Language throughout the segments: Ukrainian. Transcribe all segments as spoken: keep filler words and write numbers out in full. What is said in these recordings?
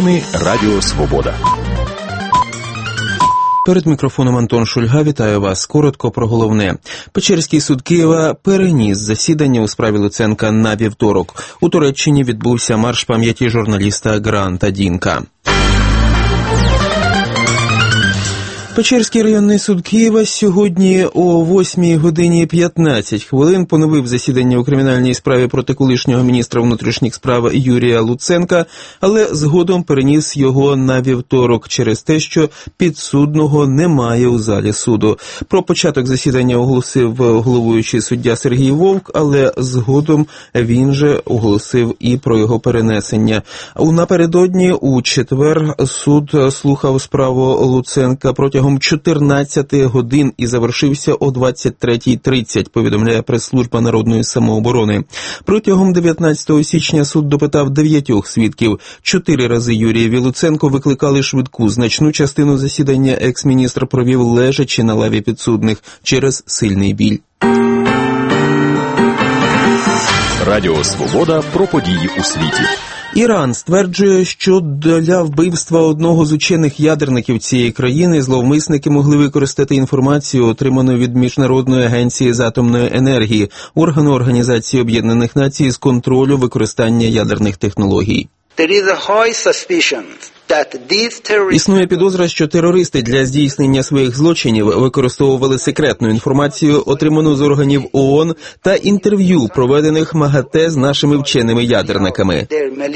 Новини Радіо Свобода. Перед мікрофоном Антон Шульга, вітаю вас. Коротко про головне. Печерський суд Києва переніс засідання у справі Луценка на вівторок. У Туреччині відбувся марш пам'яті журналіста Гранта Дінка. Печерський районний суд Києва сьогодні о восьмій годині п'ятнадцять хвилин поновив засідання у кримінальній справі проти колишнього міністра внутрішніх справ Юрія Луценка, але згодом переніс його на вівторок через те, що підсудного немає у залі суду. Про початок засідання оголосив головуючий суддя Сергій Вовк, але згодом він же оголосив і про його перенесення. У напередодні у четвер суд слухав справу Луценка протягом чотирнадцяти годин і завершився о двадцять третій тридцять, повідомляє прес-служба Народної самооборони. Протягом дев'ятнадцятого січня суд допитав дев'ятьох свідків. Чотири рази Юрієві Луценку викликали швидку. Значну частину засідання екс-міністр провів лежачи на лаві підсудних через сильний біль. Радіо Свобода про події у світі. Іран стверджує, що для вбивства одного з учених-ядерників цієї країни зловмисники могли використати інформацію, отриману від Міжнародної агенції з атомної енергії, органу Організації Об'єднаних Націй з контролю використання ядерних технологій. Існує підозра, що терористи для здійснення своїх злочинів використовували секретну інформацію, отриману з органів ООН, та інтерв'ю, проведених МАГАТЕ з нашими вченими-ядерниками,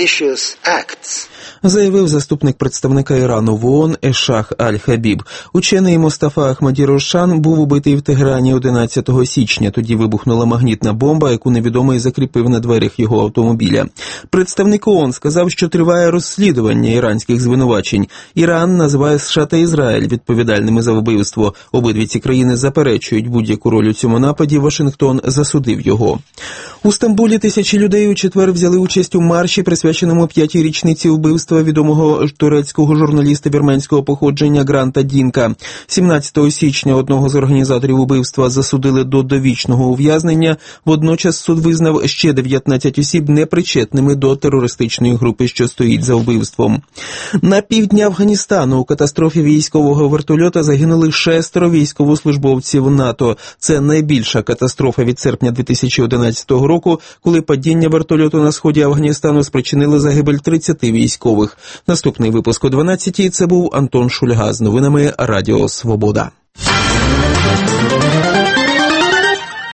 заявив заступник представника Ірану в ООН Ешах Аль-Хабіб. Учений Мустафа Ахмаді-Рошан був убитий в Тегерані одинадцятого січня. Тоді вибухнула магнітна бомба, яку невідомий закріпив на дверях його автомобіля. Представник ООН сказав, що триває розслідування іранських звинувачень. Іран називає США та Ізраїль відповідальними за вбивство. Обидві ці країни заперечують будь-яку роль у цьому нападі. Вашингтон засудив його. У Стамбулі тисячі людей у четвер взяли участь у марші, присвяченому п'ятій річниці вбивства відомого турецького журналіста вірменського походження Гранта Дінка. сімнадцятого січня одного з організаторів убивства засудили до довічного ув'язнення. Водночас суд визнав ще дев'ятнадцять осіб непричетними до терористичної групи, що стоїть за вбивством. На півдні Афганістану у катастрофі військового вертольота загинули шестеро військовослужбовців НАТО. Це найбільша катастрофа від серпня дві тисячі одинадцятого року, коли падіння вертольоту на сході Афганістану спричинило загибель тридцяти військових. Наступний випуск о дванадцятій. Це був Антон Шульга з новинами Радіо Свобода.